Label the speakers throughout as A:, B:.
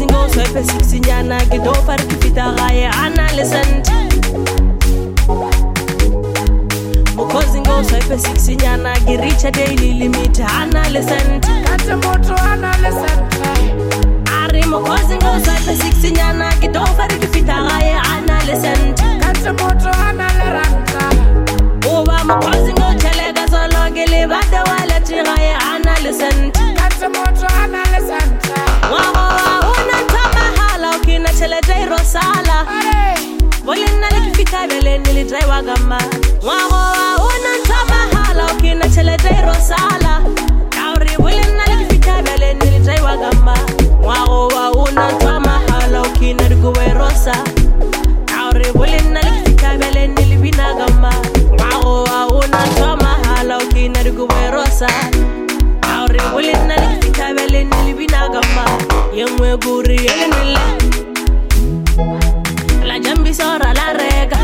A: Mokozingo swepe sixinyana Gido farki fita gaye analysant Mokozingo swepe sixinyana Giricha daily limit analysant
B: Kate moto analysant
A: Ari mokozingo swepe sixinyana Gido farki fita gaye analysant
B: Kate moto analysant
A: Oba mokozingo chelega solo gele bade wale tigaye analysant
B: Kate moto analysant
A: Ukina chele jai rosala Bolina likifika bele nilidrai wagamba Mwago wa unantama hala Ukina chele jai rosala Kauri bolina likifika bele nilidrai wagamba Mwago wa unantama hala Ukina riguwe rosa Kauri bolina likifika bele nilibina gamba Mwago wa unantama hala Ukina riguwe rosa Kauri bolina likifika bele nilibina gamba Yemwe guri ele nile La jambi sora la rega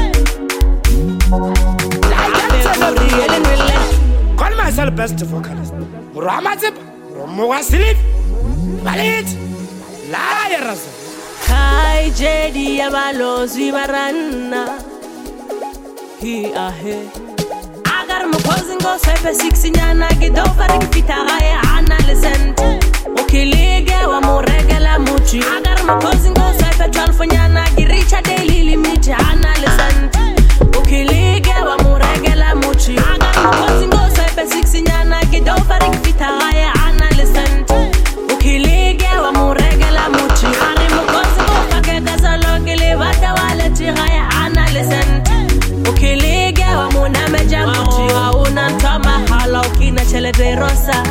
A: La guri ele nile
B: Call myself best vocalist Muramazib Muwasilif Balit La yarasa
A: Kai jedi ya balozi barana Hi ahe Agar mokozingo sepe sixinyana Gido fariki fita gaye analysant Ukilige wa muregela muchi Agar mokozingo sepe twalfonyana Giricha daily limit analysant Ukilige wa muregela muchi Agar mokozingo sepe sixinyana Gido fariki fita gaye analysant Ukilige wa muregela muchi Ari mokozingo fake gazalo gili bata wale tigaye analysant Ukilige wa munameja muchi Wa unantoma hala ukina chele de rosa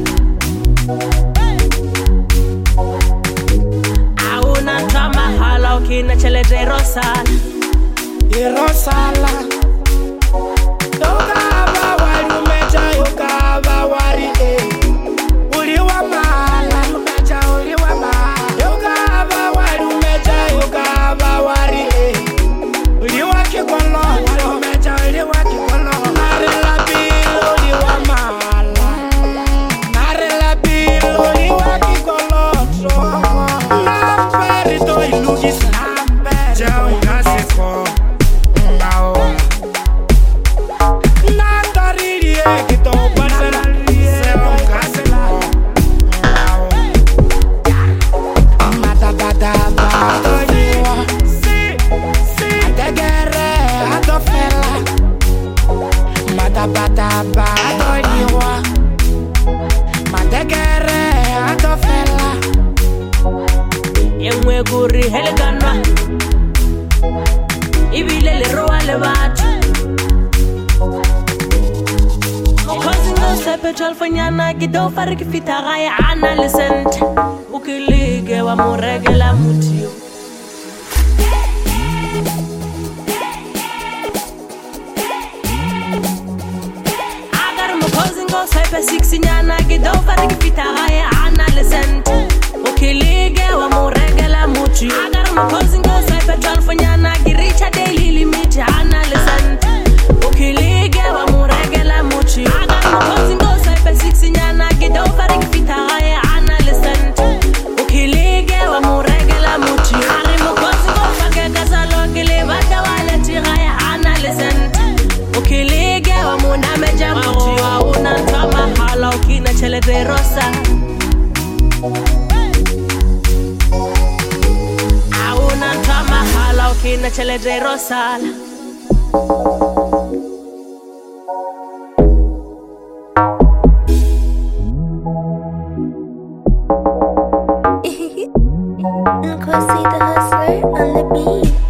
A: Mahala ukina chele de rosala
B: Rosala Yogaba wari umeja yogaba wari Uliwa mala umeja uliwa mala Yogaba wari umeja yogaba wari Uliwa kikolo wari umeja uliwa kikolo Narela bilo uliwa mala Narela bilo uliwa kikolo Namperito ilugisa Jao ngasiko
A: Yemwe guri heleganwa Ibile le roa le batu Mokozingo sepe twalfonyana Gido fariki fita gaye analysant Ukilige wa muregela mutio Agar mokozingo sepe sixinyana Gido fariki fita gaye analysant Ukilige wa muregela muchi Agar mokozingo sepe twalfonyana Giricha daily limit analysant Ukilige wa muregela muchi Agar mokozingo sepe sixinyana Gido fariki fita gaye analysant Ukilige wa muregela muchi Ari mokozingo fake gazalo gili bata wale tigaye analysant Ukilige wa munameja muchi Wa unantoma hala ukina chele de rosa Ukina chele de rosala
C: Nkosi the hustler on the beat.